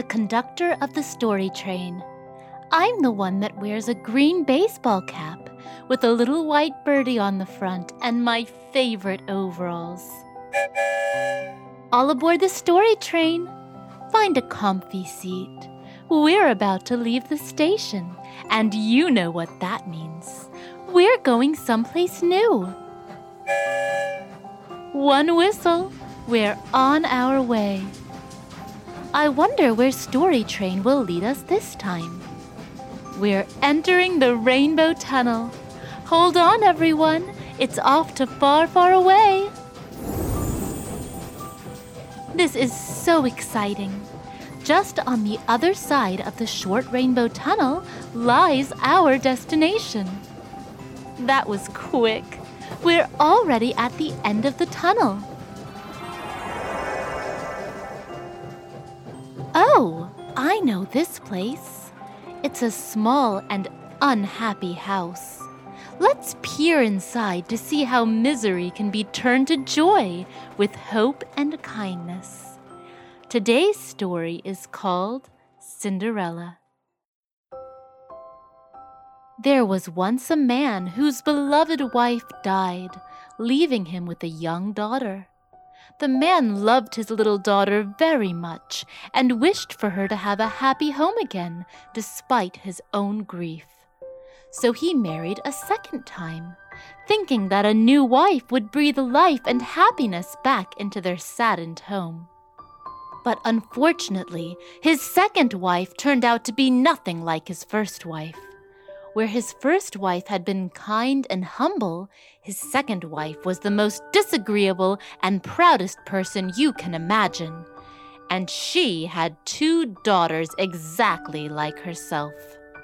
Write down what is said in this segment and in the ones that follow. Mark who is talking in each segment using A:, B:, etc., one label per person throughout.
A: the conductor of the story train. I'm the one that wears a green baseball cap with a little white birdie on the front and my favorite overalls. All aboard the story train. Find a comfy seat. We're about to leave the station, and you know what that means. We're going someplace new. One whistle, we're on our way. I wonder where Story Train will lead us this time. We're entering the Rainbow Tunnel. Hold on, everyone. It's off to far, far away. This is so exciting. Just on the other side of the short Rainbow Tunnel lies our destination. That was quick. We're already at the end of the tunnel. Oh, I know this place. It's a small and unhappy house. Let's peer inside to see how misery can be turned to joy with hope and kindness. Today's story is called Cinderella. There was once a man whose beloved wife died, leaving him with a young daughter. The man loved his little daughter very much and wished for her to have a happy home again, despite his own grief. So he married a second time, thinking that a new wife would breathe life and happiness back into their saddened home. But unfortunately, his second wife turned out to be nothing like his first wife. Where his first wife had been kind and humble, his second wife was the most disagreeable and proudest person you can imagine. And she had 2 daughters exactly like herself.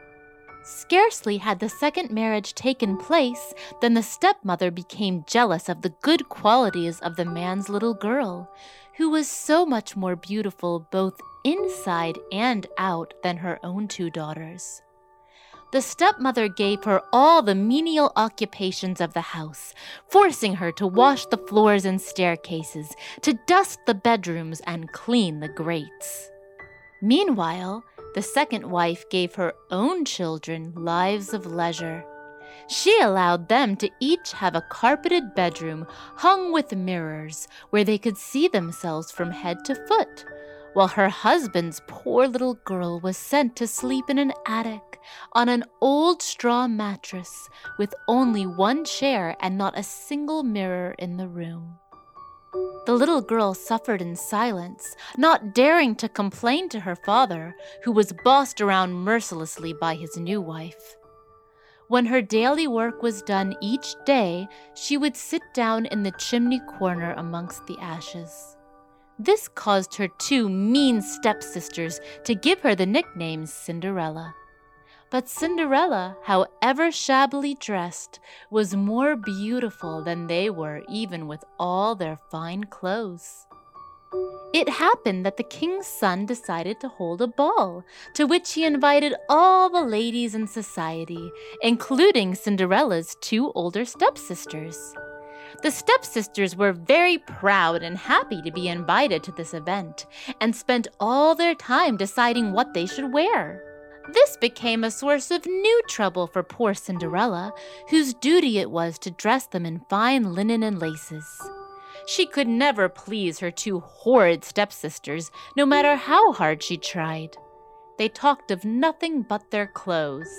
A: Scarcely had the second marriage taken place than the stepmother became jealous of the good qualities of the man's little girl, who was so much more beautiful both inside and out than her own 2 daughters. The stepmother gave her all the menial occupations of the house, forcing her to wash the floors and staircases, to dust the bedrooms and clean the grates. Meanwhile, the second wife gave her own children lives of leisure. She allowed them to each have a carpeted bedroom hung with mirrors where they could see themselves from head to foot, while her husband's poor little girl was sent to sleep in an attic on an old straw mattress with only 1 chair and not a single mirror in the room. The little girl suffered in silence, not daring to complain to her father, who was bossed around mercilessly by his new wife. When her daily work was done each day, she would sit down in the chimney corner amongst the ashes. This caused her 2 mean stepsisters to give her the nickname Cinderella. But Cinderella, however shabbily dressed, was more beautiful than they were, even with all their fine clothes. It happened that the king's son decided to hold a ball, to which he invited all the ladies in society, including Cinderella's 2 older stepsisters. The stepsisters were very proud and happy to be invited to this event, and spent all their time deciding what they should wear. This became a source of new trouble for poor Cinderella, whose duty it was to dress them in fine linen and laces. She could never please her 2 horrid stepsisters, no matter how hard she tried. They talked of nothing but their clothes.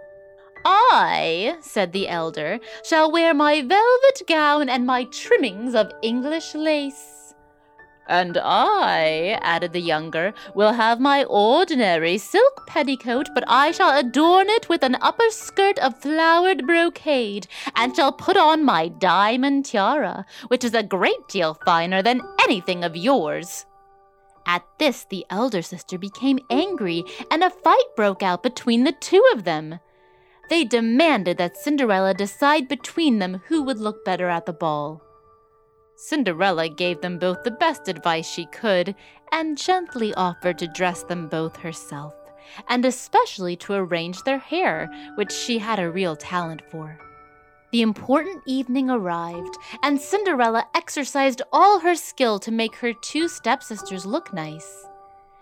A: "I," said the elder, "shall wear my velvet gown and my trimmings of English lace." "And I," added the younger, "will have my ordinary silk petticoat, but I shall adorn it with an upper skirt of flowered brocade, and shall put on my diamond tiara, which is a great deal finer than anything of yours." At this, the elder sister became angry, and a fight broke out between the 2 of them. They demanded that Cinderella decide between them who would look better at the ball. Cinderella gave them both the best advice she could, and gently offered to dress them both herself, and especially to arrange their hair, which she had a real talent for. The important evening arrived, and Cinderella exercised all her skill to make her 2 stepsisters look nice.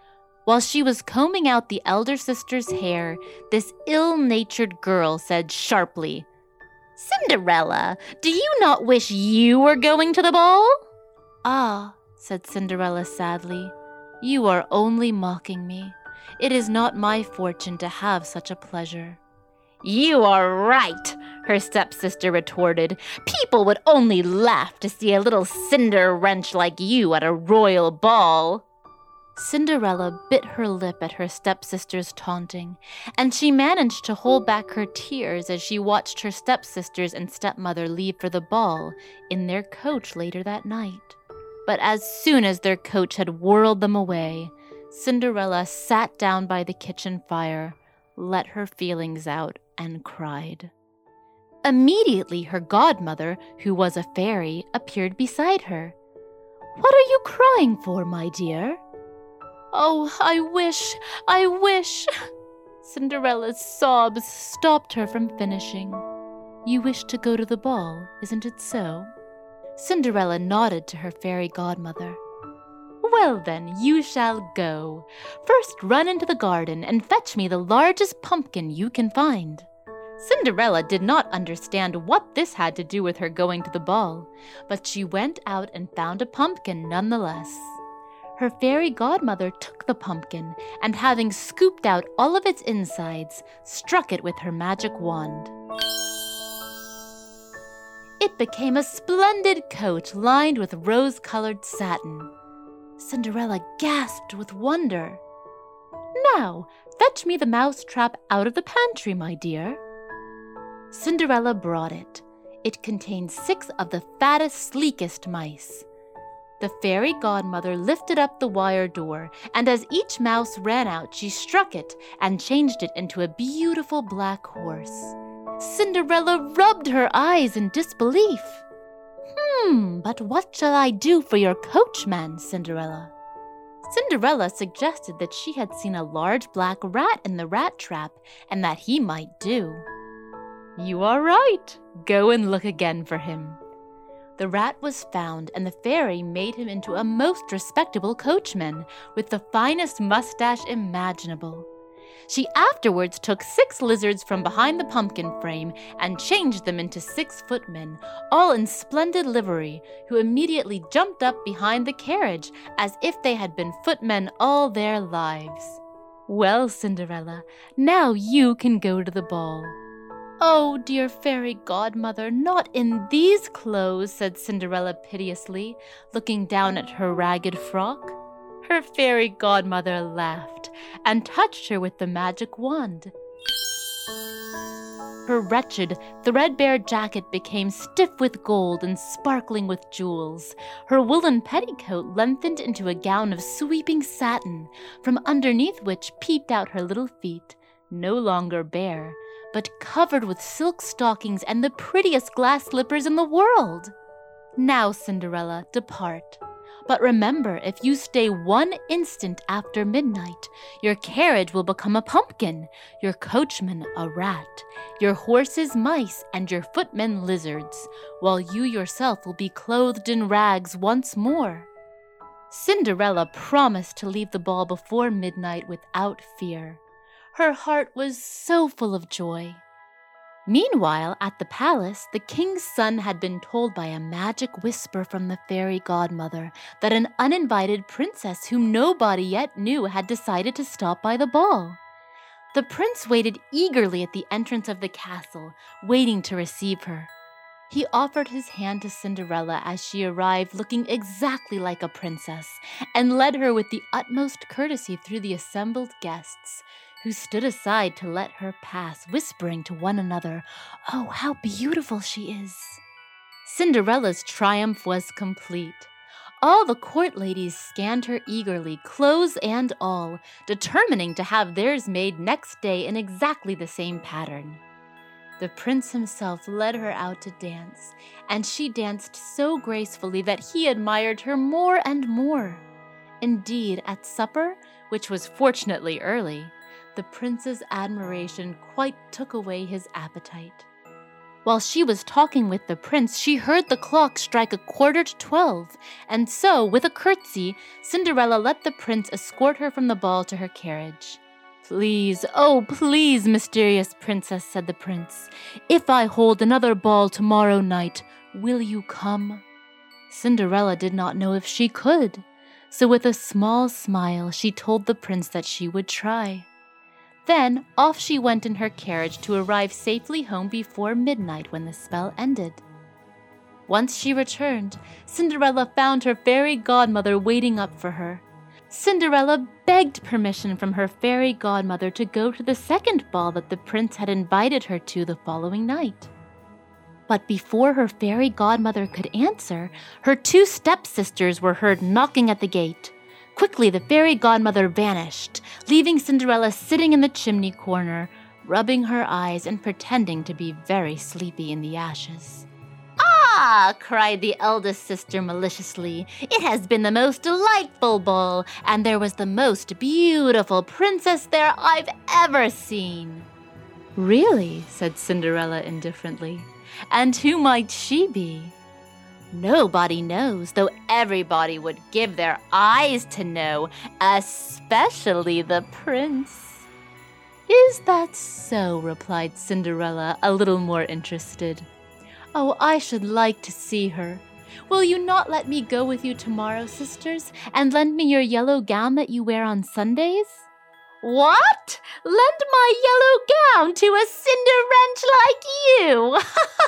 A: While she was combing out the elder sister's hair, this ill-natured girl said sharply, "Cinderella, do you not wish you were going to the ball?" "Ah," said Cinderella sadly, "you are only mocking me. It is not my fortune to have such a pleasure." "You are right," her stepsister retorted. "People would only laugh to see a little cinder wrench like you at a royal ball." Cinderella bit her lip at her stepsister's taunting, and she managed to hold back her tears as she watched her stepsisters and stepmother leave for the ball in their coach later that night. But as soon as their coach had whirled them away, Cinderella sat down by the kitchen fire, let her feelings out, and cried. Immediately her godmother, who was a fairy, appeared beside her. "What are you crying for, my dear?" "Oh, I wish. Cinderella's sobs stopped her from finishing. "You wish to go to the ball, isn't it so?" Cinderella nodded to her fairy godmother. "Well then, you shall go. First run into the garden and fetch me the largest pumpkin you can find." Cinderella did not understand what this had to do with her going to the ball, but she went out and found a pumpkin nonetheless. Her fairy godmother took the pumpkin and, having scooped out all of its insides, struck it with her magic wand. It became a splendid coach lined with rose-colored satin. Cinderella gasped with wonder. "Now, fetch me the mousetrap out of the pantry, my dear." Cinderella brought it. It contained 6 of the fattest, sleekest mice. The fairy godmother lifted up the wire door, and as each mouse ran out, she struck it and changed it into a beautiful black horse. Cinderella rubbed her eyes in disbelief. But what shall I do for your coachman, Cinderella?" Cinderella suggested that she had seen a large black rat in the rat trap, and that he might do. "You are right. Go and look again for him." The rat was found, and the fairy made him into a most respectable coachman, with the finest mustache imaginable. She afterwards took 6 lizards from behind the pumpkin frame and changed them into 6 footmen, all in splendid livery, who immediately jumped up behind the carriage as if they had been footmen all their lives. "Well, Cinderella, now you can go to the ball." "Oh, dear fairy godmother, not in these clothes," said Cinderella piteously, looking down at her ragged frock. Her fairy godmother laughed and touched her with the magic wand. Her wretched, threadbare jacket became stiff with gold and sparkling with jewels. Her woolen petticoat lengthened into a gown of sweeping satin, from underneath which peeped out her little feet, no longer bare, but covered with silk stockings and the prettiest glass slippers in the world. "Now, Cinderella, depart. But remember, if you stay 1 instant after midnight, your carriage will become a pumpkin, your coachman a rat, your horses mice, and your footmen lizards, while you yourself will be clothed in rags once more." Cinderella promised to leave the ball before midnight without fear. Her heart was so full of joy. Meanwhile, at the palace, the king's son had been told by a magic whisper from the fairy godmother that an uninvited princess whom nobody yet knew had decided to stop by the ball. The prince waited eagerly at the entrance of the castle, waiting to receive her. He offered his hand to Cinderella as she arrived looking exactly like a princess, and led her with the utmost courtesy through the assembled guests, who stood aside to let her pass, whispering to one another, "Oh, how beautiful she is!" Cinderella's triumph was complete. All the court ladies scanned her eagerly, clothes and all, determining to have theirs made next day in exactly the same pattern. The prince himself led her out to dance, and she danced so gracefully that he admired her more and more. Indeed, at supper, which was fortunately early, the prince's admiration quite took away his appetite. While she was talking with the prince, she heard the clock strike 11:45, and so, with a curtsy, Cinderella let the prince escort her from the ball to her carriage. "Please, oh please, mysterious princess," said the prince, "if I hold another ball tomorrow night, will you come?" Cinderella did not know if she could, so with a small smile she told the prince that she would try. Then off she went in her carriage to arrive safely home before midnight when the spell ended. Once she returned, Cinderella found her fairy godmother waiting up for her. Cinderella begged permission from her fairy godmother to go to the second ball that the prince had invited her to the following night. But before her fairy godmother could answer, her two stepsisters were heard knocking at the gate. Quickly, the fairy godmother vanished, leaving Cinderella sitting in the chimney corner, rubbing her eyes and pretending to be very sleepy in the ashes. "Ah!" cried the eldest sister maliciously, "it has been the most delightful ball, and there was the most beautiful princess there I've ever seen." "Really?" said Cinderella indifferently. "And who might she be?" "Nobody knows, though everybody would give their eyes to know, especially the prince." "Is that so?" replied Cinderella, a little more interested. "Oh, I should like to see her. Will you not let me go with you tomorrow, sisters, and lend me your yellow gown that you wear on Sundays?" "What? Lend my yellow gown to a Cinderwench like you?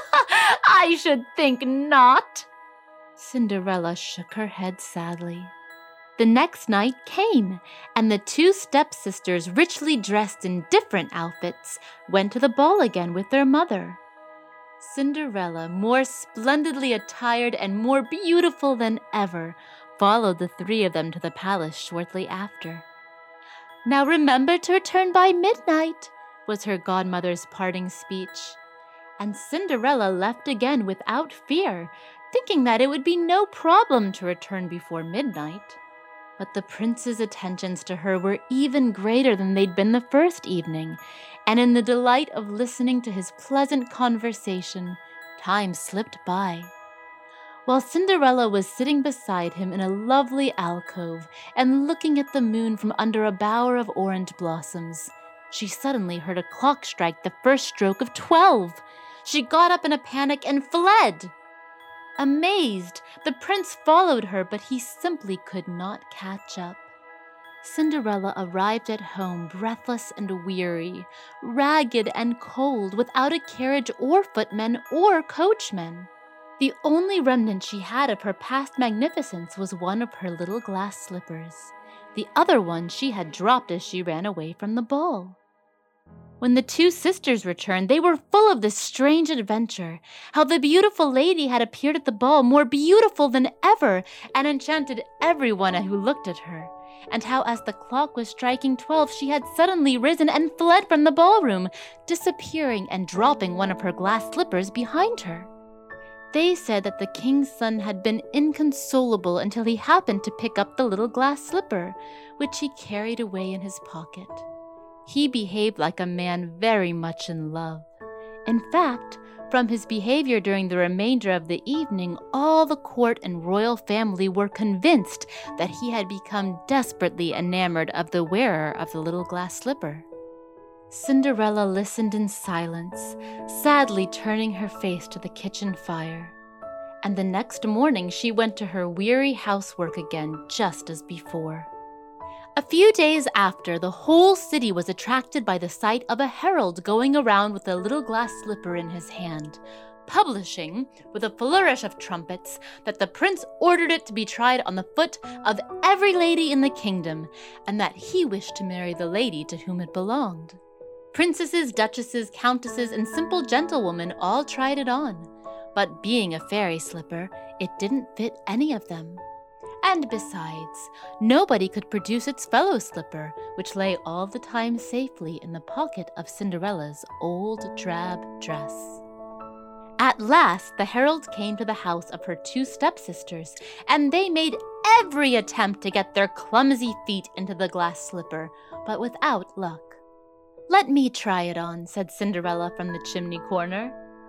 A: I should think not." Cinderella shook her head sadly. The next night came, and the two stepsisters, richly dressed in different outfits, went to the ball again with their mother. Cinderella, more splendidly attired and more beautiful than ever, followed the three of them to the palace shortly after. "Now remember to return by midnight," was her godmother's parting speech. And Cinderella left again without fear, thinking that it would be no problem to return before midnight. But the prince's attentions to her were even greater than they'd been the first evening, and in the delight of listening to his pleasant conversation, time slipped by. While Cinderella was sitting beside him in a lovely alcove and looking at the moon from under a bower of orange blossoms, she suddenly heard a clock strike the first stroke of 12. She got up in a panic and fled. Amazed, the prince followed her, but he simply could not catch up. Cinderella arrived at home breathless and weary, ragged and cold, without a carriage or footmen or coachman. The only remnant she had of her past magnificence was one of her little glass slippers. The other one she had dropped as she ran away from the ball. When the two sisters returned, they were full of this strange adventure, how the beautiful lady had appeared at the ball more beautiful than ever and enchanted everyone who looked at her, and how as the clock was striking 12, she had suddenly risen and fled from the ballroom, disappearing and dropping one of her glass slippers behind her. They said that the king's son had been inconsolable until he happened to pick up the little glass slipper, which he carried away in his pocket. He behaved like a man very much in love. In fact, from his behavior during the remainder of the evening, all the court and royal family were convinced that he had become desperately enamored of the wearer of the little glass slipper. Cinderella listened in silence, sadly turning her face to the kitchen fire. And the next morning she went to her weary housework again, just as before. A few days after, the whole city was attracted by the sight of a herald going around with a little glass slipper in his hand, publishing, with a flourish of trumpets, that the prince ordered it to be tried on the foot of every lady in the kingdom, and that he wished to marry the lady to whom it belonged. Princesses, duchesses, countesses, and simple gentlewomen all tried it on, but being a fairy slipper, it didn't fit any of them. And besides, nobody could produce its fellow slipper, which lay all the time safely in the pocket of Cinderella's old drab dress. At last, the herald came to the house of her two stepsisters, and they made every attempt to get their clumsy feet into the glass slipper, but without luck. "Let me try it on," said Cinderella from the chimney corner.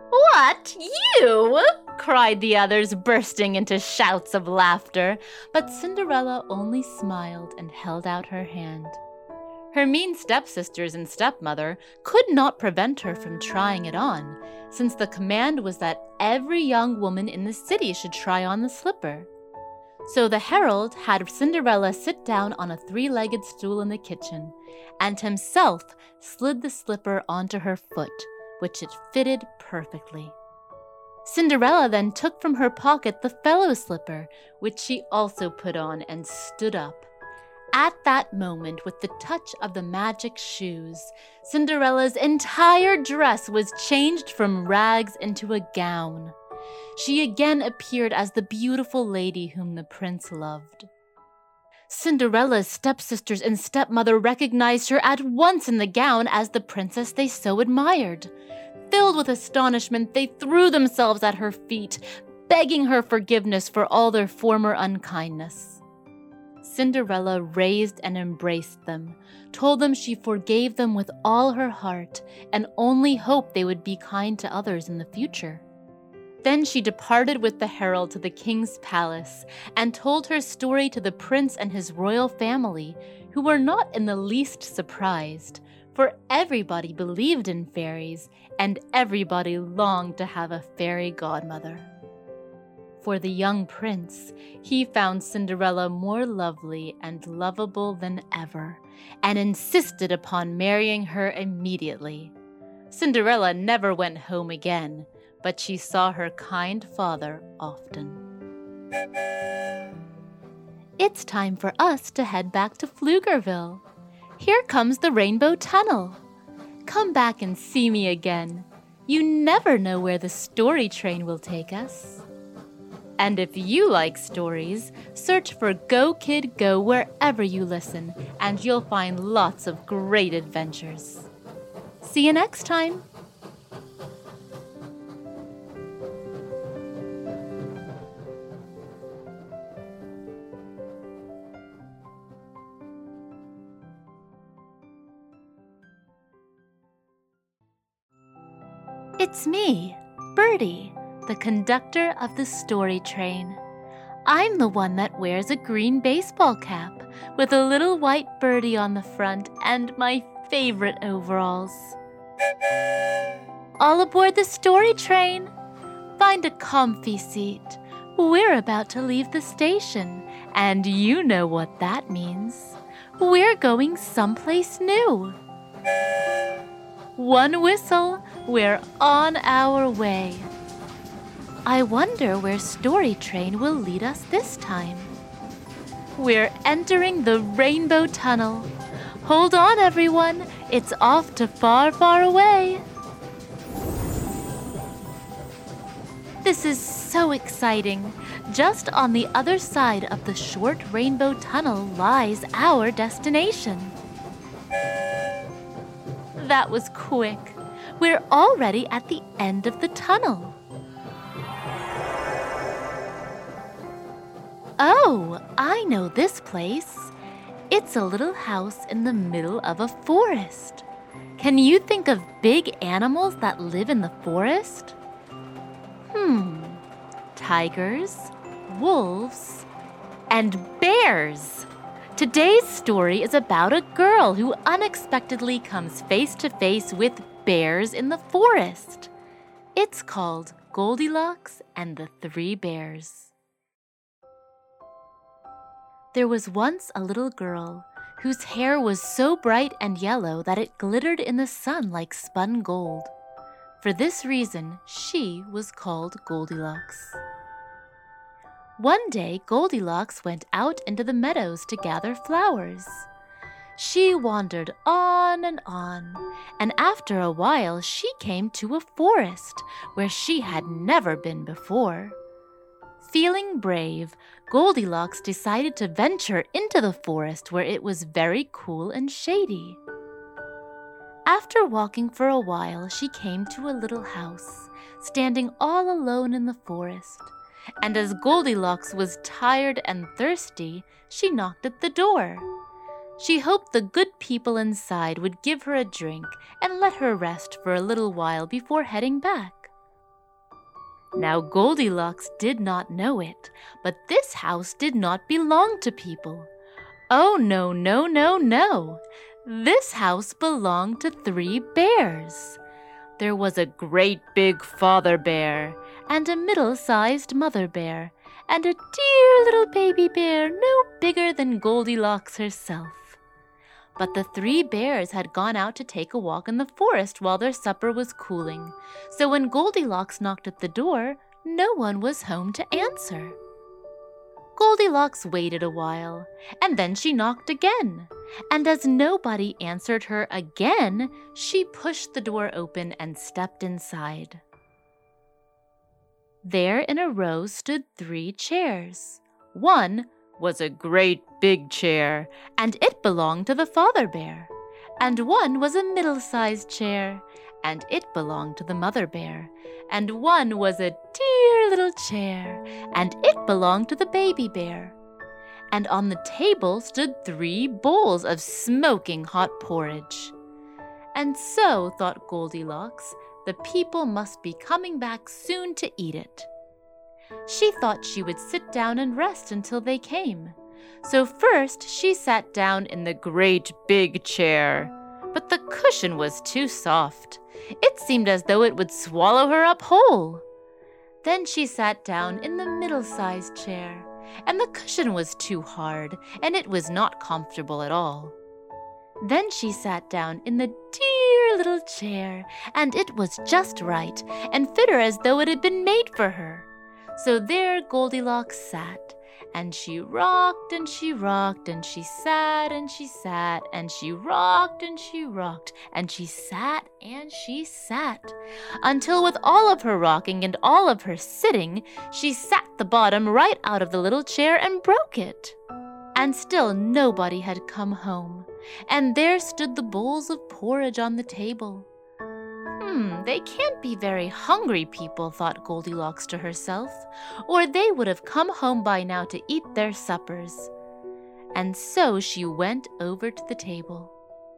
A: "What, you?" cried the others, bursting into shouts of laughter, but Cinderella only smiled and held out her hand. Her mean stepsisters and stepmother could not prevent her from trying it on, since the command was that every young woman in the city should try on the slipper. So the herald had Cinderella sit down on a three-legged stool in the kitchen, and himself slid the slipper onto her foot, which it fitted perfectly. Cinderella then took from her pocket the fellow slipper, which she also put on and stood up. At that moment, with the touch of the magic shoes, Cinderella's entire dress was changed from rags into a gown. She again appeared as the beautiful lady whom the prince loved. Cinderella's stepsisters and stepmother recognized her at once in the gown as the princess they so admired. Filled with astonishment, they threw themselves at her feet, begging her forgiveness for all their former unkindness. Cinderella raised and embraced them, told them she forgave them with all her heart, and only hoped they would be kind to others in the future. Then she departed with the herald to the king's palace and told her story to the prince and his royal family, who were not in the least surprised, for everybody believed in fairies and everybody longed to have a fairy godmother. For the young prince, he found Cinderella more lovely and lovable than ever, and insisted upon marrying her immediately. Cinderella never went home again, but she saw her kind father often. It's time for us to head back to Pflugerville. Here comes the Rainbow Tunnel. Come back and see me again. You never know where the story train will take us. And if you like stories, search for Go Kid Go wherever you listen, and you'll find lots of great adventures. See you next time! It's me, Birdie, the conductor of the story train. I'm the one that wears a green baseball cap with a little white birdie on the front and my favorite overalls. All aboard the story train. Find a comfy seat. We're about to leave the station, and you know what that means. We're going someplace new. One whistle, we're on our way. I wonder where Story Train will lead us this time. We're entering the Rainbow Tunnel. Hold on, everyone. It's off to far, far away. This is so exciting. Just on the other side of the short Rainbow Tunnel lies our destination. That was quick. We're already at the end of the tunnel. Oh, I know this place. It's a little house in the middle of a forest. Can you think of big animals that live in the forest? Tigers, wolves, and bears. Today's story is about a girl who unexpectedly comes face to face with bears in the forest. It's called Goldilocks and the Three Bears. There was once a little girl whose hair was so bright and yellow that it glittered in the sun like spun gold. For this reason, she was called Goldilocks. One day, Goldilocks went out into the meadows to gather flowers. She wandered on, and after a while she came to a forest where she had never been before. Feeling brave, Goldilocks decided to venture into the forest where it was very cool and shady. After walking for a while, she came to a little house, standing all alone in the forest. And as Goldilocks was tired and thirsty, she knocked at the door. She hoped the good people inside would give her a drink and let her rest for a little while before heading back. Now Goldilocks did not know it, but this house did not belong to people. Oh, no, no, no, no! This house belonged to 3 bears. There was a great big father bear, and a middle-sized mother bear, and a dear little baby bear no bigger than Goldilocks herself. But the 3 bears had gone out to take a walk in the forest while their supper was cooling, so when Goldilocks knocked at the door, no one was home to answer. Goldilocks waited a while, and then she knocked again, and as nobody answered her again, she pushed the door open and stepped inside. There in a row stood 3 chairs. One was a great big chair, and it belonged to the father bear. And one was a middle-sized chair, and it belonged to the mother bear. And one was a dear little chair, and it belonged to the baby bear. And on the table stood 3 bowls of smoking hot porridge. And so, thought Goldilocks, the people must be coming back soon to eat it. She thought she would sit down and rest until they came. So first she sat down in the great big chair, but the cushion was too soft. It seemed as though it would swallow her up whole. Then she sat down in the middle-sized chair, and the cushion was too hard, and it was not comfortable at all. Then she sat down in the dear little chair, and it was just right, and fit her as though it had been made for her. So there Goldilocks sat, and she rocked and she rocked, and she sat and she sat, and she rocked and she rocked, and she sat and she sat, until with all of her rocking and all of her sitting, she sat the bottom right out of the little chair and broke it. And still nobody had come home, and there stood the bowls of porridge on the table. They can't be very hungry people, thought Goldilocks to herself, or they would have come home by now to eat their suppers. And so she went over to the table.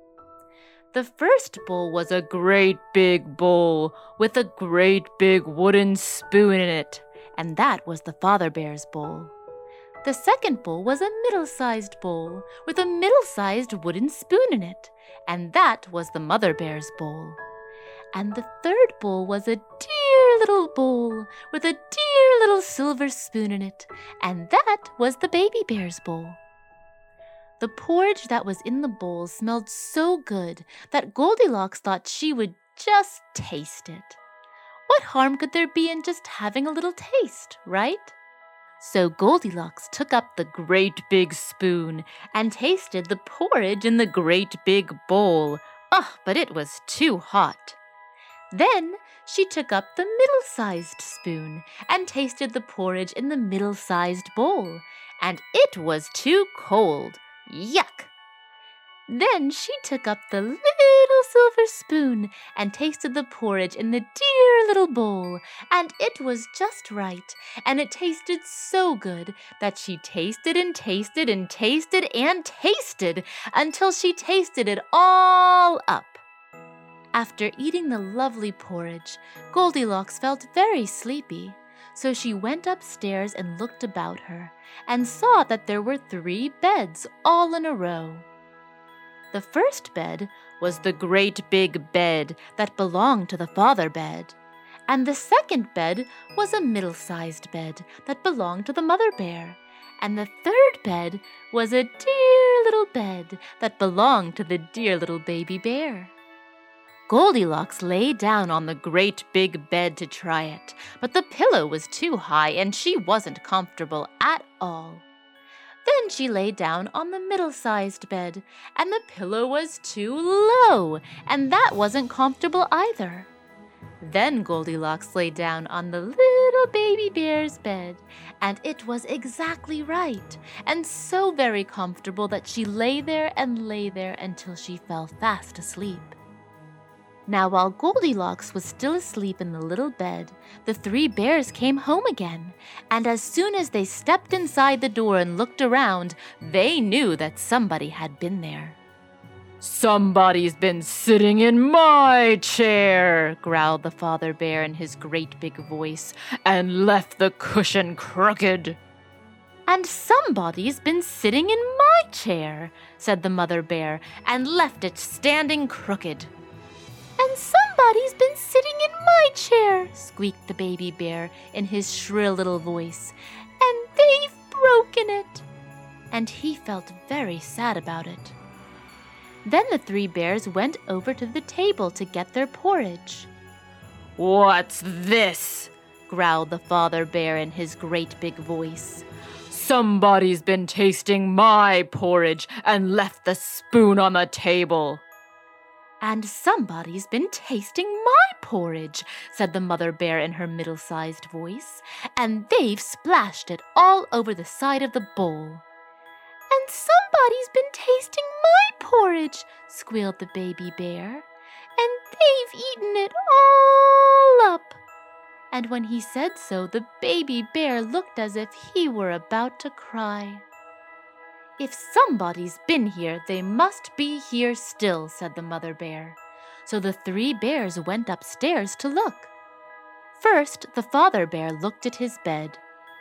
A: The first bowl was a great big bowl with a great big wooden spoon in it, and that was the father bear's bowl. The second bowl was a middle-sized bowl with a middle-sized wooden spoon in it, and that was the mother bear's bowl. And the third bowl was a dear little bowl with a dear little silver spoon in it, and that was the baby bear's bowl. The porridge that was in the bowl smelled so good that Goldilocks thought she would just taste it. What harm could there be in just having a little taste, right? So Goldilocks took up the great big spoon and tasted the porridge in the great big bowl. But it was too hot. Then she took up the middle-sized spoon and tasted the porridge in the middle-sized bowl, and it was too cold. Yuck! Then she took up the little silver spoon and tasted the porridge in the dear little bowl, and it was just right, and it tasted so good that she tasted and tasted and tasted and tasted until she tasted it all up. After eating the lovely porridge, Goldilocks felt very sleepy, so she went upstairs and looked about her, and saw that there were 3 beds all in a row. The first bed was the great big bed that belonged to the father bed, and the second bed was a middle-sized bed that belonged to the mother bear, and the third bed was a dear little bed that belonged to the dear little baby bear. Goldilocks lay down on the great big bed to try it, but the pillow was too high and she wasn't comfortable at all. Then she lay down on the middle-sized bed, and the pillow was too low, and that wasn't comfortable either. Then Goldilocks lay down on the little baby bear's bed, and it was exactly right, and so very comfortable that she lay there until she fell fast asleep. Now, while Goldilocks was still asleep in the little bed, the 3 bears came home again, and as soon as they stepped inside the door and looked around, they knew that somebody had been there.
B: "Somebody's been sitting in my chair," growled the father bear in his great big voice, "and left the cushion crooked."
A: "And somebody's been sitting in my chair," said the mother bear, "and left it standing crooked." "And somebody's been sitting in my chair," squeaked the baby bear in his shrill little voice, "and they've broken it." And he felt very sad about it. Then the three bears went over to the table to get their porridge.
B: "What's this?"
A: growled the father bear in his great big voice.
B: "Somebody's been tasting my porridge and left the spoon on the table."
A: "And somebody's been tasting my porridge," said the mother bear in her middle-sized voice, "and they've splashed it all over the side of the bowl." "And somebody's been tasting my porridge," squealed the baby bear, "and they've eaten it all up." And when he said so, the baby bear looked as if he were about to cry. "If somebody's been here, they must be here still," said the mother bear. So the three bears went upstairs to look. First, the father bear looked at his bed.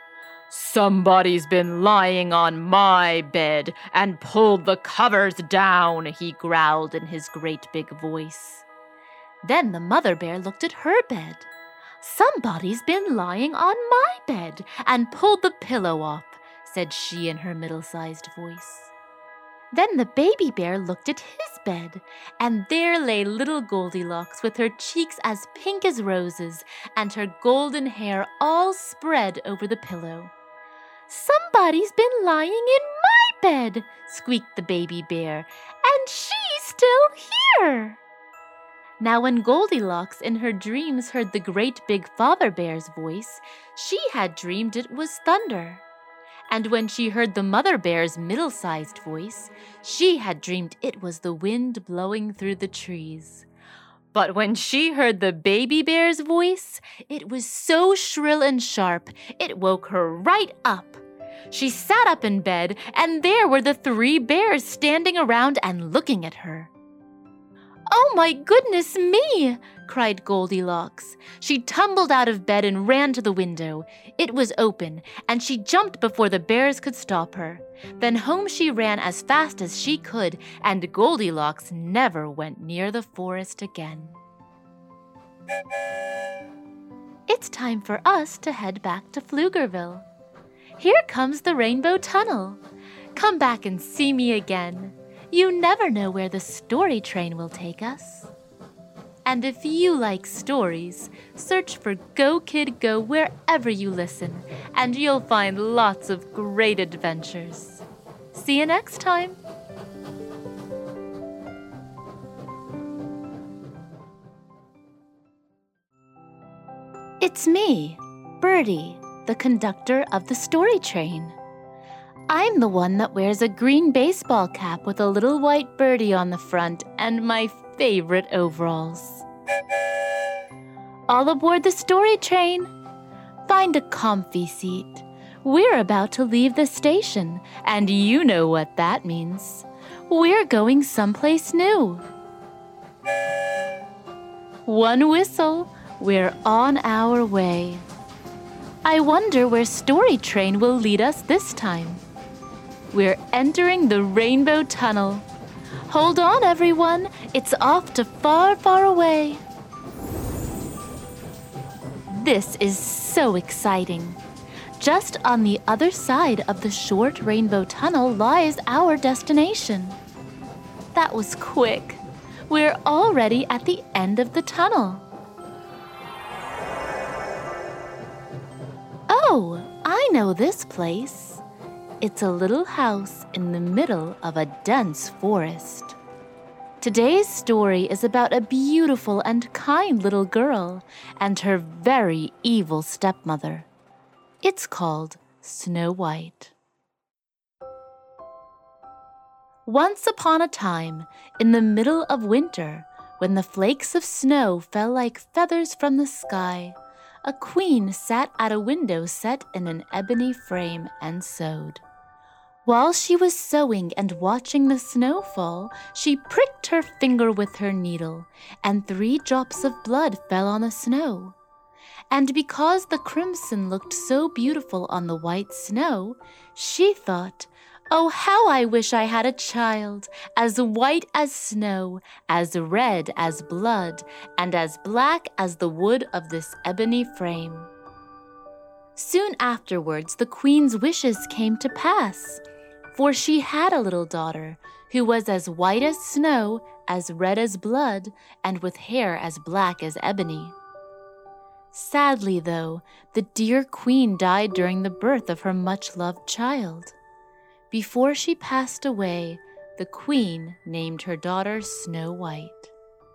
B: "Somebody's been lying on my bed and pulled the covers down," he growled in his great big voice.
A: Then the mother bear looked at her bed. "Somebody's been lying on my bed and pulled the pillow off," said she in her middle-sized voice. Then the baby bear looked at his bed, and there lay little Goldilocks with her cheeks as pink as roses and her golden hair all spread over the pillow. "Somebody's been lying in my bed," squeaked the baby bear, "and she's still here." Now when Goldilocks in her dreams heard the great big father bear's voice, she had dreamed it was thunder. And when she heard the mother bear's middle-sized voice, she had dreamed it was the wind blowing through the trees. But when she heard the baby bear's voice, it was so shrill and sharp, it woke her right up. She sat up in bed, and there were the three bears standing around and looking at her. "Oh, my goodness me!" cried Goldilocks. She tumbled out of bed and ran to the window. It was open, and she jumped before the bears could stop her. Then home she ran as fast as she could, and Goldilocks never went near the forest again. It's time for us to head back to Pflugerville. Here comes the Rainbow Tunnel. Come back and see me again. You never know where the story train will take us. And if you like stories, search for Go Kid Go wherever you listen, and you'll find lots of great adventures. See you next time. It's me, Birdie, the conductor of the story train. I'm the one that wears a green baseball cap with a little white birdie on the front and my favorite overalls. All aboard the story train. Find a comfy seat. We're about to leave the station, and you know what that means. We're going someplace new. One whistle, we're on our way. I wonder where Story Train will lead us this time. We're entering the Rainbow Tunnel. Hold on, everyone. It's off to far, far away. This is so exciting. Just on the other side of the short Rainbow Tunnel lies our destination. That was quick. We're already at the end of the tunnel. Oh, I know this place. It's a little house in the middle of a dense forest. Today's story is about a beautiful and kind little girl and her very evil stepmother. It's called Snow White. Once upon a time, in the middle of winter, when the flakes of snow fell like feathers from the sky, a queen sat at a window set in an ebony frame and sewed. While she was sewing and watching the snow fall, she pricked her finger with her needle, and 3 drops of blood fell on the snow. And because the crimson looked so beautiful on the white snow, she thought, "Oh, how I wish I had a child, as white as snow, as red as blood, and as black as the wood of this ebony frame." Soon afterwards, the queen's wishes came to pass, for she had a little daughter who was as white as snow, as red as blood, and with hair as black as ebony. Sadly, though, the dear queen died during the birth of her much-loved child. Before she passed away, the queen named her daughter Snow White.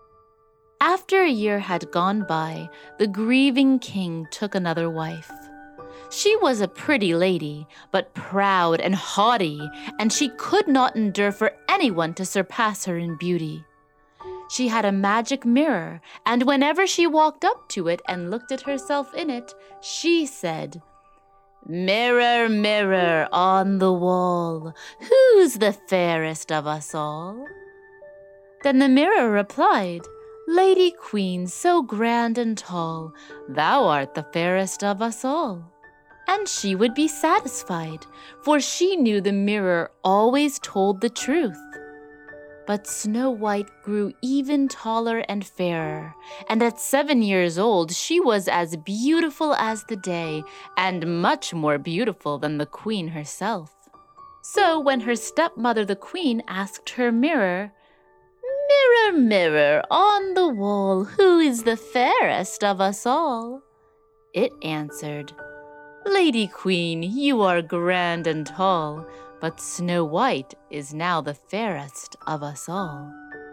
A: After a year had gone by, the grieving king took another wife. She was a pretty lady, but proud and haughty, and she could not endure for anyone to surpass her in beauty. She had a magic mirror, and whenever she walked up to it and looked at herself in it, she said, "Mirror, mirror on the wall, who's the fairest of us all?" Then the mirror replied, "Lady Queen, so grand and tall, thou art the fairest of us all." And she would be satisfied, for she knew the mirror always told the truth. But Snow White grew even taller and fairer, and at 7 years old she was as beautiful as the day, and much more beautiful than the queen herself. So when her stepmother the queen asked her mirror, "Mirror, mirror on the wall, who is the fairest of us all?" it answered, "Lady Queen, you are grand and tall, but Snow White is now the fairest of us all."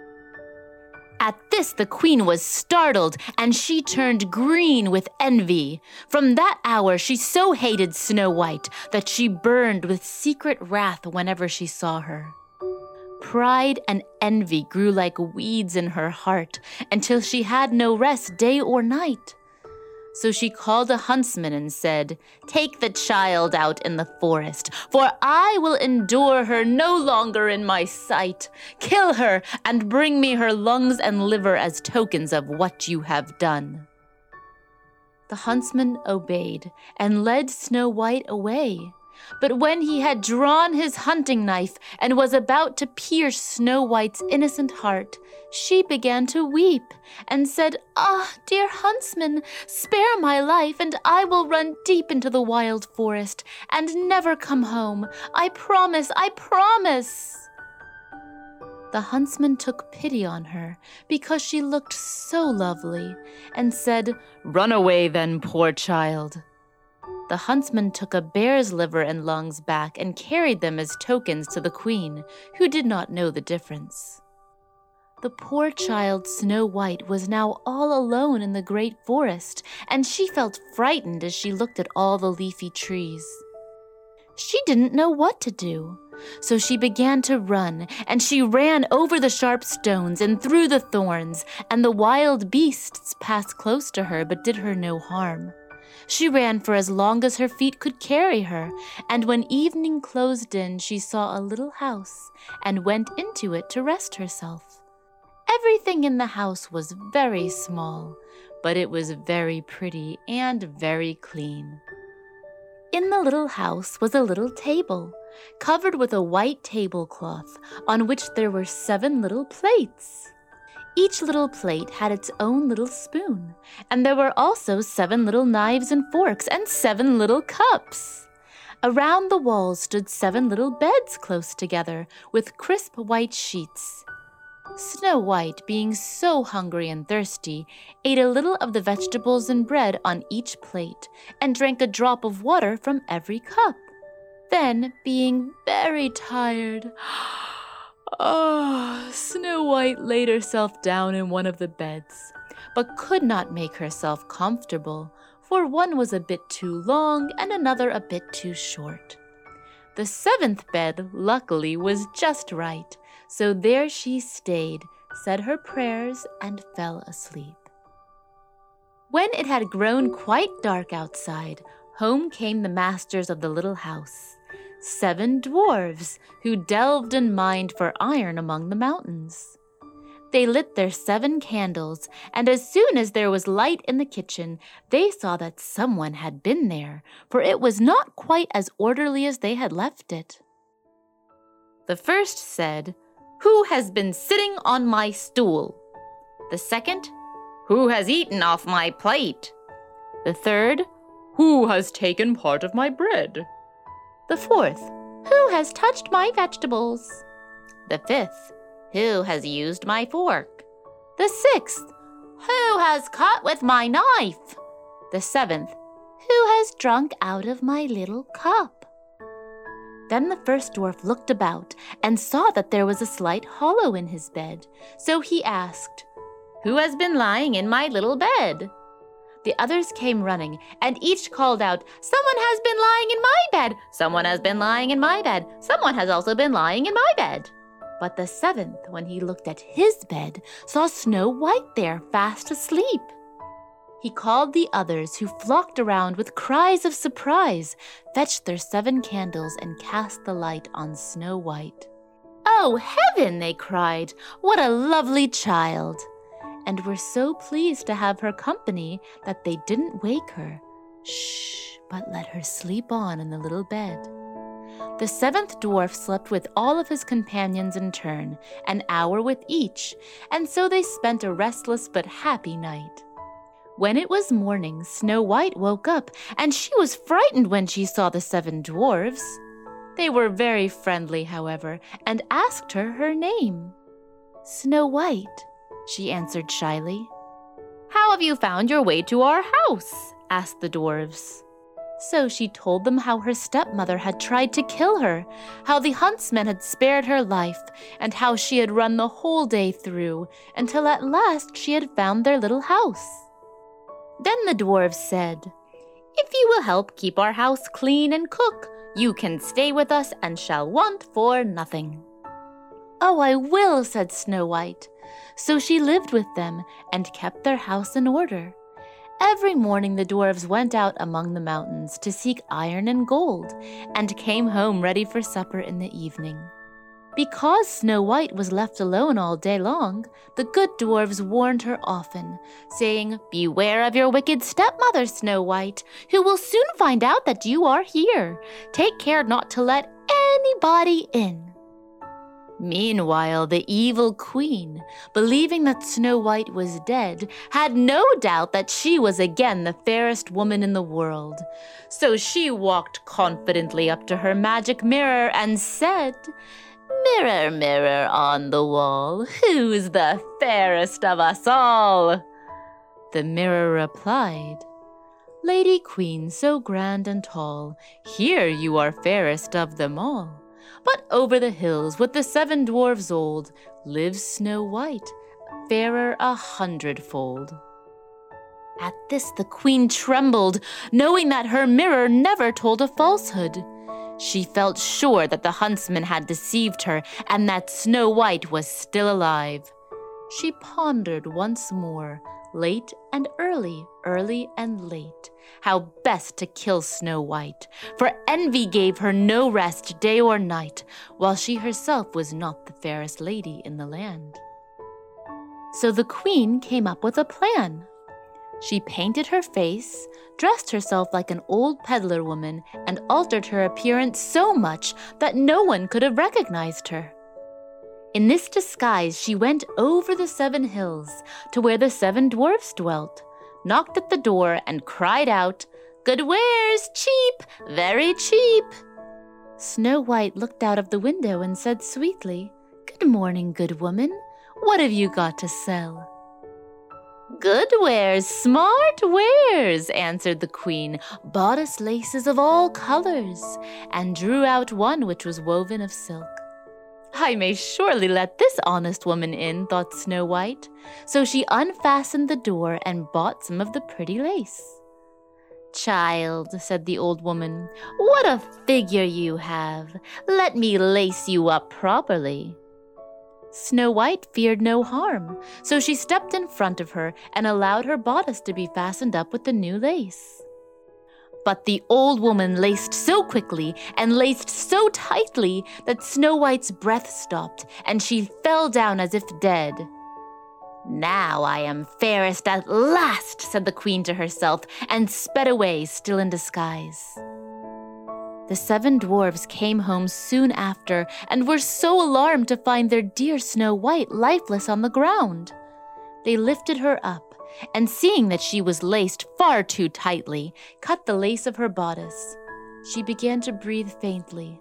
A: At this the queen was startled, and she turned green with envy. From that hour she so hated Snow White that she burned with secret wrath whenever she saw her. Pride and envy grew like weeds in her heart until she had no rest day or night. So she called a huntsman and said, "Take the child out in the forest, for I will endure her no longer in my sight. Kill her and bring me her lungs and liver as tokens of what you have done." The huntsman obeyed and led Snow White away. But when he had drawn his hunting knife and was about to pierce Snow White's innocent heart, she began to weep and said, "Ah, dear huntsman, spare my life, and I will run deep into the wild forest and never come home. I promise, I promise." The huntsman took pity on her because she looked so lovely and said, "Run away then, poor child." The huntsman took a bear's liver and lungs back and carried them as tokens to the queen, who did not know the difference. The poor child Snow White was now all alone in the great forest, and she felt frightened as she looked at all the leafy trees. She didn't know what to do, so she began to run, and she ran over the sharp stones and through the thorns, and the wild beasts passed close to her but did her no harm. She ran for as long as her feet could carry her, and when evening closed in, she saw a little house and went into it to rest herself. Everything in the house was very small, but it was very pretty and very clean. In the little house was a little table, covered with a white tablecloth, on which there were 7 little plates. Each little plate had its own little spoon, and there were also 7 little knives and forks and 7 little cups. Around the walls stood 7 little beds close together, with crisp white sheets. Snow White, being so hungry and thirsty, ate a little of the vegetables and bread on each plate, and drank a drop of water from every cup. Then, being very tired, Snow White laid herself down in one of the beds, but could not make herself comfortable, for one was a bit too long and another a bit too short. The 7th bed, luckily, was just right, so there she stayed, said her prayers, and fell asleep. When it had grown quite dark outside, home came the masters of the little house. 7 dwarves who delved and mined for iron among the mountains. They lit their 7 candles, and as soon as there was light in the kitchen, they saw that someone had been there, for it was not quite as orderly as they had left it. The first said, "Who has been sitting on my stool?" The second, "Who has eaten off my plate?" The third, "Who has taken part of my bread?" The fourth, "Who has touched my vegetables?" The fifth, "Who has used my fork?" The sixth, "Who has cut with my knife?" The seventh, "Who has drunk out of my little cup?" Then the first dwarf looked about and saw that there was a slight hollow in his bed. So he asked, "Who has been lying in my little bed?" The others came running, and each called out, "Someone has been lying in my bed! Someone has been lying in my bed! Someone has also been lying in my bed!" But the seventh, when he looked at his bed, saw Snow White there, fast asleep. He called the others, who flocked around with cries of surprise, fetched their 7 candles, and cast the light on Snow White. "Oh, heaven!" they cried. "What a lovely child!" And were so pleased to have her company that they didn't wake her. Shh, but let her sleep on in the little bed. The 7th dwarf slept with all of his companions in turn, an hour with each, and so they spent a restless but happy night. When it was morning, Snow White woke up, and she was frightened when she saw the 7 dwarves. They were very friendly, however, and asked her name. "Snow White," she answered shyly. "How have you found your way to our house?" asked the dwarves. So she told them how her stepmother had tried to kill her, how the huntsman had spared her life, and how she had run the whole day through, until at last she had found their little house. Then the dwarves said, "If you will help keep our house clean and cook, you can stay with us and shall want for nothing." "Oh, I will," said Snow White. So she lived with them and kept their house in order. Every morning the dwarves went out among the mountains to seek iron and gold, and came home ready for supper in the evening. Because Snow White was left alone all day long, the good dwarves warned her often, saying, "Beware of your wicked stepmother, Snow White, who will soon find out that you are here. Take care not to let anybody in." Meanwhile, the evil queen, believing that Snow White was dead, had no doubt that she was again the fairest woman in the world. So she walked confidently up to her magic mirror and said, "Mirror, mirror on the wall, who's the fairest of us all?" The mirror replied, "Lady Queen, so grand and tall, here you are fairest of them all. But over the hills with the 7 dwarves old lives Snow White, fairer 100-fold." At this the queen trembled, knowing that her mirror never told a falsehood. She felt sure that the huntsman had deceived her and that Snow White was still alive. She pondered once more, late and early, early and late, how best to kill Snow White, for envy gave her no rest day or night, while she herself was not the fairest lady in the land. So the queen came up with a plan. She painted her face, dressed herself like an old peddler woman, and altered her appearance so much that no one could have recognized her. In this disguise she went over the 7 hills to where the 7 dwarfs dwelt, knocked at the door, and cried out, "Good wares, cheap, very cheap." Snow White looked out of the window and said sweetly, "Good morning, good woman. What have you got to sell?" "Good wares, smart wares," answered the queen, "bodice laces of all colors," and drew out one which was woven of silk. "I may surely let this honest woman in," thought Snow White. So she unfastened the door and bought some of the pretty lace. "Child," said the old woman, "what a figure you have. Let me lace you up properly." Snow White feared no harm, so she stepped in front of her and allowed her bodice to be fastened up with the new lace. But the old woman laced so quickly and laced so tightly that Snow White's breath stopped, and she fell down as if dead. "Now I am fairest at last," said the queen to herself, and sped away, still in disguise. The 7 dwarfs came home soon after and were so alarmed to find their dear Snow White lifeless on the ground. They lifted her up, and seeing that she was laced far too tightly, cut the lace of her bodice. She began to breathe faintly,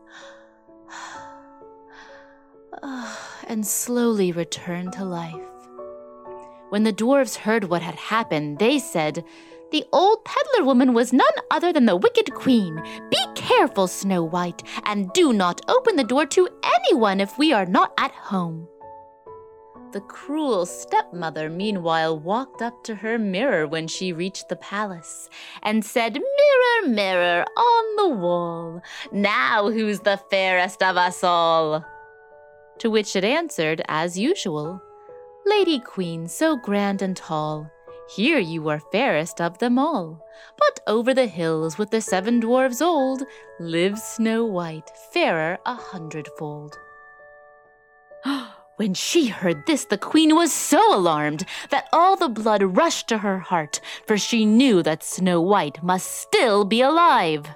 A: and slowly returned to life. When the dwarfs heard what had happened, they said, "The old peddler woman was none other than the wicked queen. Be careful, Snow White, and do not open the door to anyone if we are not at home." The cruel stepmother meanwhile walked up to her mirror when she reached the palace and said, "Mirror, mirror on the wall, now who's the fairest of us all?" To which it answered, as usual, "Lady Queen, so grand and tall, here you are fairest of them all. But over the hills with the 7 dwarfs old lives Snow White, fairer 100-fold." When she heard this, the queen was so alarmed that all the blood rushed to her heart, for she knew that Snow White must still be alive.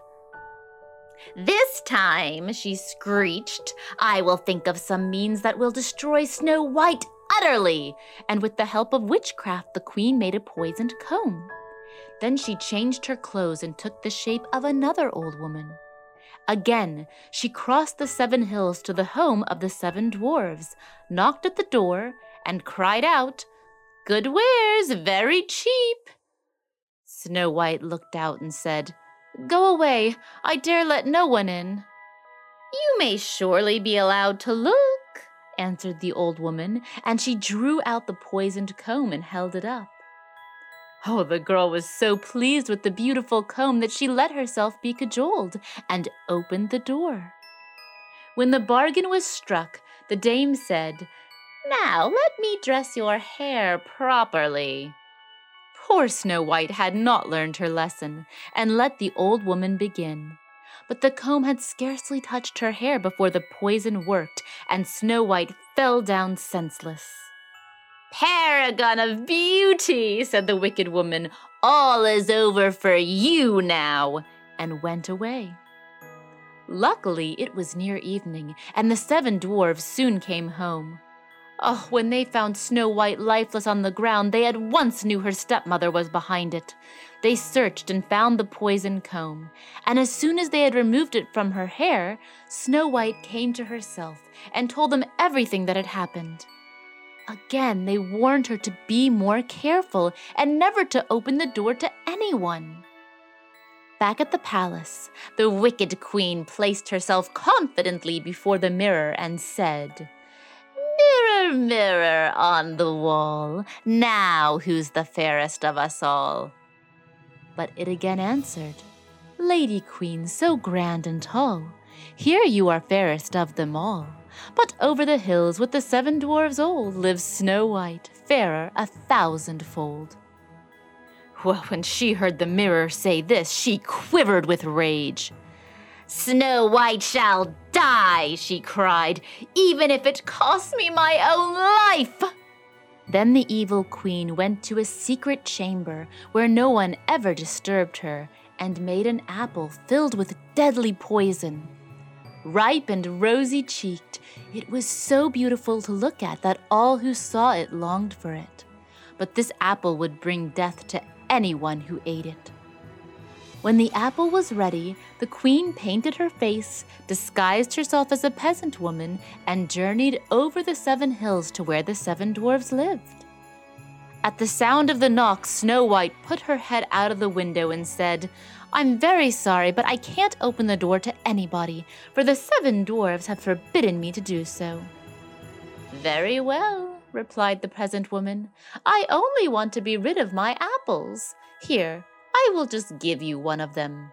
A: "This time," she screeched, "I will think of some means that will destroy Snow White utterly." And with the help of witchcraft, the queen made a poisoned comb. Then she changed her clothes and took the shape of another old woman. Again, she crossed the 7 hills to the home of the 7 dwarfs, knocked at the door, and cried out, "Good wares, very cheap." Snow White looked out and said, "Go away, I dare let no one in." "You may surely be allowed to look," answered the old woman, and she drew out the poisoned comb and held it up. Oh, the girl was so pleased with the beautiful comb that she let herself be cajoled and opened the door. When the bargain was struck, the dame said, "Now let me dress your hair properly." Poor Snow White had not learned her lesson, and let the old woman begin. But the comb had scarcely touched her hair before the poison worked, and Snow White fell down senseless. "Paragon of beauty," said the wicked woman, "all is over for you now," and went away. Luckily, it was near evening, and the 7 dwarfs soon came home. Oh, when they found Snow White lifeless on the ground, they at once knew her stepmother was behind it. They searched and found the poisoned comb, and as soon as they had removed it from her hair, Snow White came to herself and told them everything that had happened. Again, they warned her to be more careful and never to open the door to anyone. Back at the palace, the wicked queen placed herself confidently before the mirror and said, "Mirror, mirror on the wall, now who's the fairest of us all?" But it again answered, "Lady Queen, so grand and tall, here you are fairest of them all. But over the hills with the 7 dwarfs old lives Snow White, fairer 1,000-fold." Well, when she heard the mirror say this, she quivered with rage. "Snow White shall die," she cried, "even if it costs me my own life." Then the evil queen went to a secret chamber where no one ever disturbed her and made an apple filled with deadly poison. Ripe and rosy-cheeked, it was so beautiful to look at that all who saw it longed for it. But this apple would bring death to anyone who ate it. When the apple was ready, the queen painted her face, disguised herself as a peasant woman, and journeyed over the 7 hills to where the 7 dwarfs lived. At the sound of the knock, Snow White put her head out of the window and said, "I'm very sorry, but I can't open the door to anybody, for the 7 dwarfs have forbidden me to do so." "Very well," replied the peasant woman. "I only want to be rid of my apples. Here, I will just give you one of them."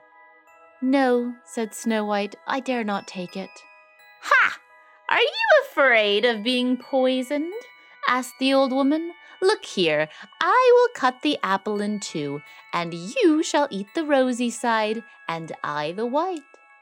A: "No," said Snow White, "I dare not take it." "Ha! Are you afraid of being poisoned?" asked the old woman. Look here, I will cut the apple in two, and you shall eat the rosy side, and I the white."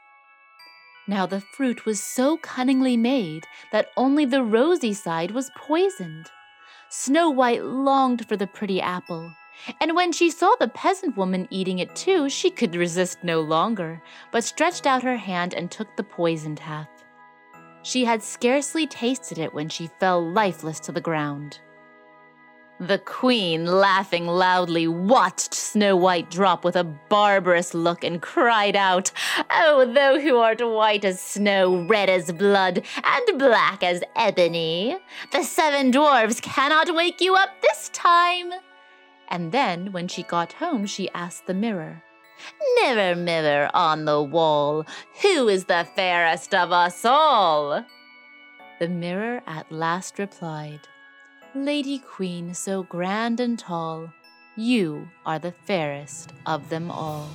A: Now the fruit was so cunningly made that only the rosy side was poisoned. Snow White longed for the pretty apple, and when she saw the peasant woman eating it too, she could resist no longer, but stretched out her hand and took the poisoned half. She had scarcely tasted it when she fell lifeless to the ground. The queen, laughing loudly, watched Snow White drop with a barbarous look and cried out, "Oh, thou who art white as snow, red as blood, and black as ebony, the 7 dwarfs cannot wake you up this time." And then, when she got home, she asked the mirror, "Mirror, mirror on the wall, who is the fairest of us all?" The mirror at last replied, "Lady Queen, so grand and tall, you are the fairest of them all."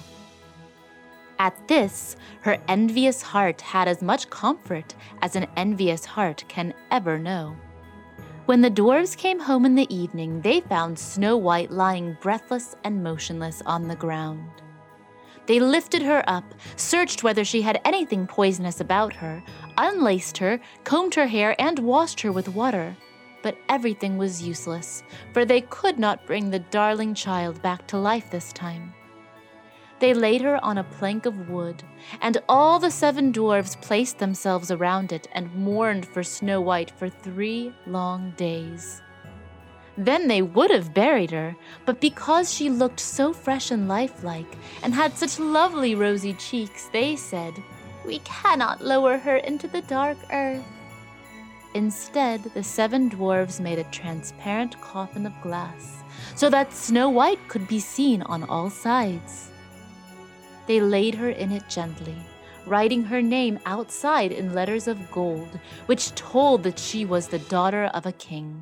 A: At this, her envious heart had as much comfort as an envious heart can ever know. When the dwarves came home in the evening, they found Snow White lying breathless and motionless on the ground. They lifted her up, searched whether she had anything poisonous about her, unlaced her, combed her hair, and washed her with water. But everything was useless, for they could not bring the darling child back to life this time. They laid her on a plank of wood, and all the 7 dwarfs placed themselves around it and mourned for Snow White for 3 long days. Then they would have buried her, but because she looked so fresh and lifelike and had such lovely rosy cheeks, they said, "We cannot lower her into the dark earth." Instead, the 7 dwarves made a transparent coffin of glass, so that Snow White could be seen on all sides. They laid her in it gently, writing her name outside in letters of gold, which told that she was the daughter of a king.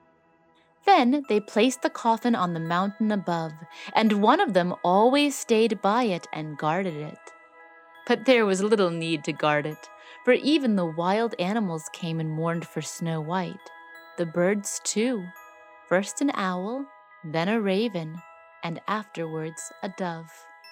A: Then they placed the coffin on the mountain above, and one of them always stayed by it and guarded it. But there was little need to guard it, for even the wild animals came and mourned for Snow White. The birds, too. First an owl, then a raven, and afterwards a dove.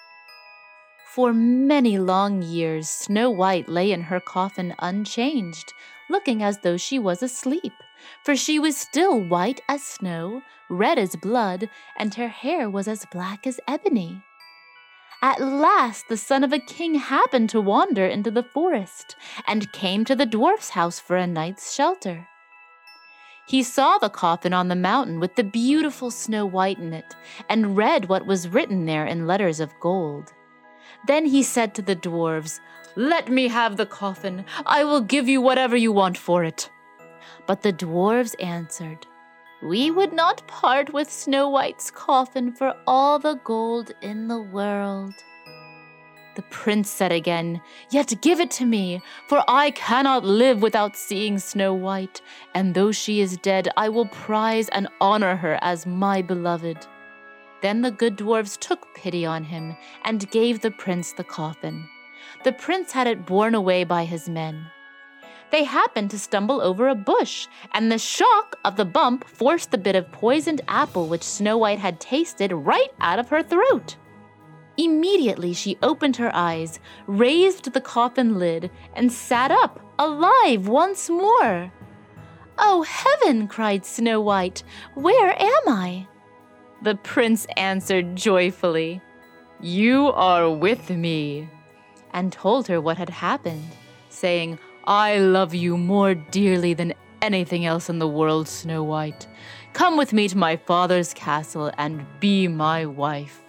A: For many long years, Snow White lay in her coffin unchanged, looking as though she was asleep, for she was still white as snow, red as blood, and her hair was as black as ebony. At last the son of a king happened to wander into the forest, and came to the dwarf's house for a night's shelter. He saw the coffin on the mountain with the beautiful Snow White in it, and read what was written there in letters of gold. Then he said to the dwarves, "Let me have the coffin. I will give you whatever you want for it." But the dwarves answered, "We would not part with Snow White's coffin for all the gold in the world." The prince said again, "Yet give it to me, for I cannot live without seeing Snow White, and though she is dead, I will prize and honor her as my beloved." Then the good dwarves took pity on him and gave the prince the coffin. The prince had it borne away by his men. They happened to stumble over a bush, and the shock of the bump forced the bit of poisoned apple which Snow White had tasted right out of her throat. Immediately she opened her eyes, raised the coffin lid, and sat up, alive once more. "Oh, heaven!" cried Snow White. "Where am I?" The prince answered joyfully, "You are with me," and told her what had happened, saying, "I love you more dearly than anything else in the world, Snow White. Come with me to my father's castle and be my wife."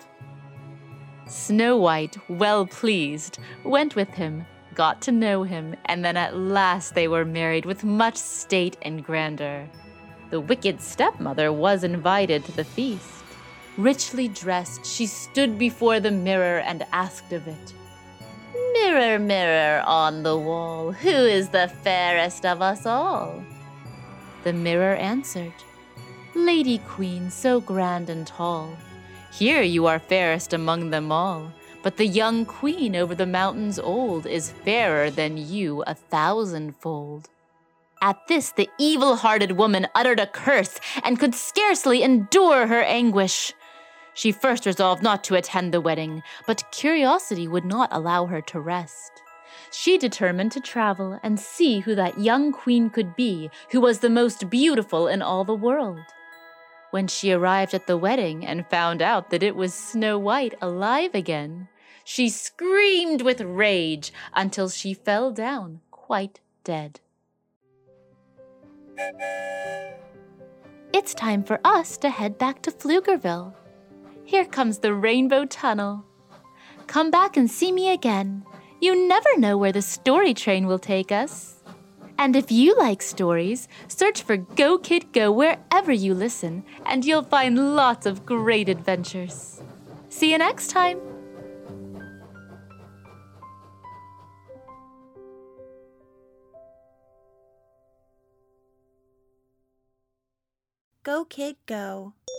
A: Snow White, well pleased, went with him, got to know him, and then at last they were married with much state and grandeur. The wicked stepmother was invited to the feast. Richly dressed, she stood before the mirror and asked of it, "Mirror, mirror on the wall, who is the fairest of us all?" The mirror answered, "Lady Queen, so grand and tall, here you are fairest among them all, but the young queen over the mountains old is fairer than you 1,000-fold." At this, the evil-hearted woman uttered a curse and could scarcely endure her anguish. She first resolved not to attend the wedding, but curiosity would not allow her to rest. She determined to travel and see who that young queen could be, who was the most beautiful in all the world. When she arrived at the wedding and found out that it was Snow White alive again, she screamed with rage until she fell down quite dead. It's time for us to head back to Pflugerville. Here comes the Rainbow Tunnel. Come back and see me again. You never know where the story train will take us. And if you like stories, search for Go Kid Go wherever you listen, and you'll find lots of great adventures. See you next time.
C: Go Kid Go.